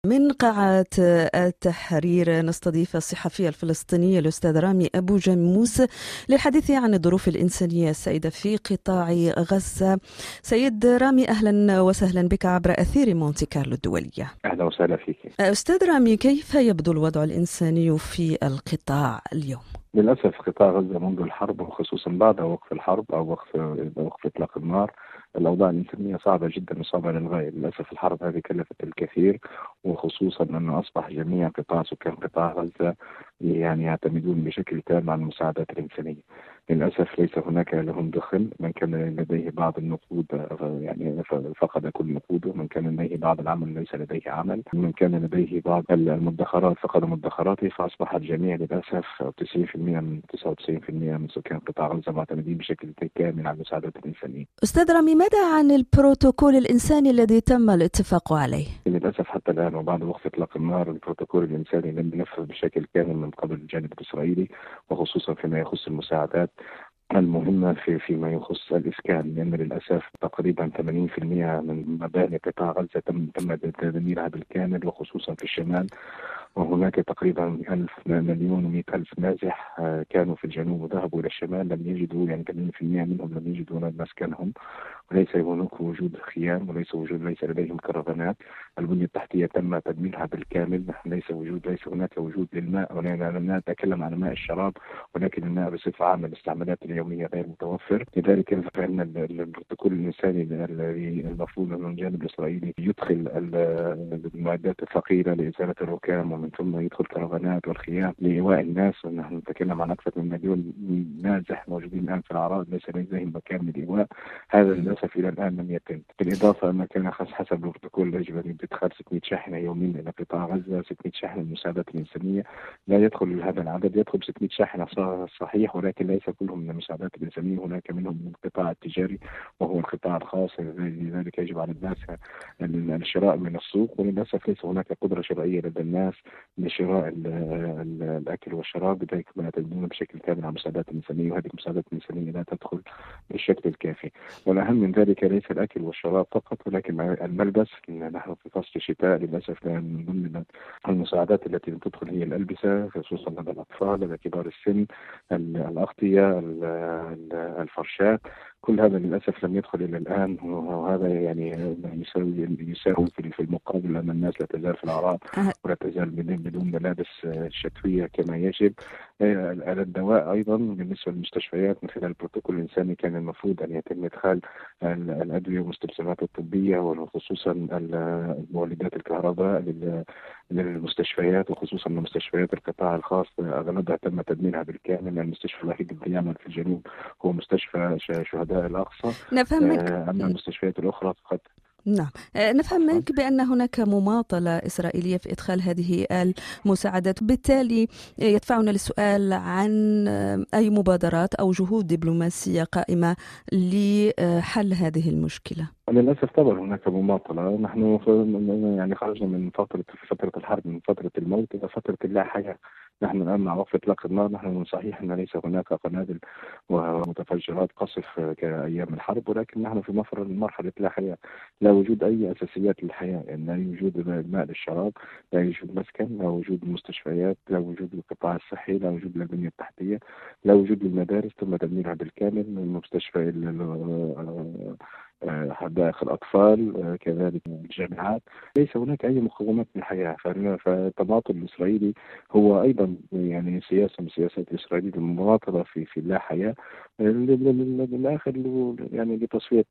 من قاعة التحرير نستضيف الصحفي الفلسطيني الأستاذ رامي أبو جاموس للحديث عن الظروف الإنسانية السائدة في قطاع غزة. سيد رامي، أهلا وسهلا بك عبر أثير مونتي كارلو الدولية. أهلا وسهلا فيك. أستاذ رامي، كيف يبدو الوضع الإنساني في القطاع اليوم؟ للأسف قطاع غزة منذ الحرب وخصوصا بعد وقف الحرب أو وقف إطلاق النار، الأوضاع الإنسانية صعبة جدا وصعبة للغاية. للأسف الحرب هذه كلفت الكثير، وخصوصا أنه أصبح جميع سكان قطاع غزة يعتمدون بشكل تام على المساعدات الإنسانية. للأسف ليس هناك لهم دخل. من كان لديه بعض النقود فقد كل نقوده، من كان لديه بعض العمل ليس لديه عمل، من كان لديه بعض المدخرات فقد مدخراته. فأصبح الجميع للأسف 90% من 99% من سكان قطاع غزة معتمدين بشكل كامل على المساعدات الإنسانية. أستاذ رامي، ماذا عن البروتوكول الإنساني الذي تم الاتفاق عليه؟ للأسف حتى الآن وبعد وقف إطلاق النار البروتوكول الإنساني لم ينفذ بشكل كامل من قبل الجانب الإسرائيلي، وخصوصا فيما يخص المساعدات المهمة فيما يخص الإسكان، لأن للأسف تقريبا 80% من مباني قطاع غزة تم تدميرها بالكامل، وخصوصا في الشمال. وهناك تقريبا 1,000,000,000 نازح كانوا في الجنوب وذهبوا إلى الشمال، لم يجدوا 80% منهم لم يجدوا مسكنهم، وليس هناك وجود خيام، ليس لديهم كرفانات. البنية التحتية تم تدميرها بالكامل، ليس هناك وجود للماء، ولا نتكلم عن ماء الشراب، ولكن الماء بصفة عامة الاستعمالات اليومية غير متوفر. لذلك فإن البروتوكول الإنساني الذي المفروض من الجانب الإسرائيلي يدخل المعدات الثقيلة لإزالة الركام، ومن ثم يدخل كرفانات والخيام لإيواء الناس. ونحن نتكلم عن أكثر من 1,000,000 نازح موجودين الآن في الأعراض ليس لديهم مكان للإيواء. هذا للأسف إلى الآن لم يتم. بالإضافة ما كان حسب البروتوكول يجب أن يدخل 600 شاحنة يوميا إلى قطاع غزة، 600 شاحنة للمساعدات الإنسانية. لا يدخل هذا العدد، يدخل 600 شاحنة صحيح، ولكن ليس كلهم من المساعدات الإنسانية. هناك منهم من القطاع التجاري وهو القطاع الخاص، لذلك يجب على الناس الشراء من السوق. وللأسف ليس هناك قدرة شرائية لدى الناس لشراء الأكل والشراب، لذلك يعتمدون بشكل كامل على المساعدات الإنسانية، وهذه المساعدات الإنسانية لا تدخل بالشكل الكافي. والأهم من ذلك ليس الأكل والشراب فقط، ولكن الملبس. نحن في فصل الشتاء للأسف من ضمن المساعدات التي تدخل هي الألبسة، خصوصا لدى الأطفال، لدى كبار السن، الأغطية، الفرشات. كل هذا للأسف لم يدخل إلى الآن، وهذا يساوي في المقابل أن الناس لا تزال في الأعراض ولا تزال بدون ملابس شتوية كما يجب. الدواء أيضا بالنسبة للمستشفيات من خلال البروتوكول الإنساني كان المفروض أن يتم إدخال الأدوية والمستلزمات الطبية، وخصوصا مولدات الكهرباء للمستشفيات، وخصوصا مستشفيات القطاع الخاص أغلبها تم تدميرها بالكامل. المستشفى الوحيد الذي يعمل في الجنوب هو مستشفى شهداء الأقصى. نفهم منك أما المستشفيات الأخرى فقد نعم، نفهم منك بأن هناك مماطلة إسرائيلية في إدخال هذه المساعدات، بالتالي يدفعنا للسؤال عن أي مبادرات أو جهود دبلوماسية قائمة لحل هذه المشكلة. للأسف طبعا هناك مماطلة. نحن خرجنا من فترة الحرب، من فترة الموت إلى فترة اللا حياة. نحن الآن مع وقف إطلاق النار نحن صحيح أن ليس هناك قنابل ومتفجرات قصف كأيام الحرب، ولكن نحن في مرحلة لا حياة. لا وجود أي أساسيات للحياة، يعني لا وجود ماء للشراب، لا وجود مسكن، لا وجود مستشفيات، لا وجود القطاع الصحي، لا وجود للبنية التحتية، لا وجود للمدارس تم تدميرها بالكامل، المستشفى حدائق الأطفال، كذلك الجامعات. ليس هناك أي مقومات للحياة. فالتماطل الإسرائيلي هو أيضا سياسة من سياسات إسرائيل، المماطلة في اللا حياة للآخر، لتصفية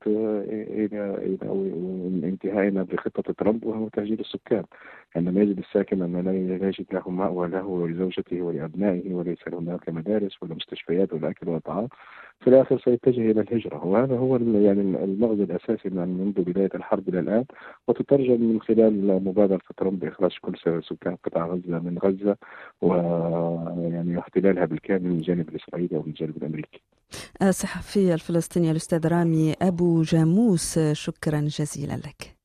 انتهائنا بخطة ترامب، وهو تهجير السكان. عندما يجد الساكن أن لا يجد له مأوى له ولزوجته ولأبنائه، وليس هناك مدارس ولا مستشفيات ولا أكل ولا طعام، في الآخر سيتجه إلى الهجرة. وهذا هو المغزى الأساسي منذ بداية الحرب إلى الآن، وتترجم من خلال مبادرة ترامب بإخراج كل سكان قطاع غزة من غزة، واحتلالها بالكامل من الجانب الإسرائيلي أو من الجانب الأمريكي. الصحفي الفلسطيني الأستاذ رامي أبو جاموس، شكرا جزيلا لك.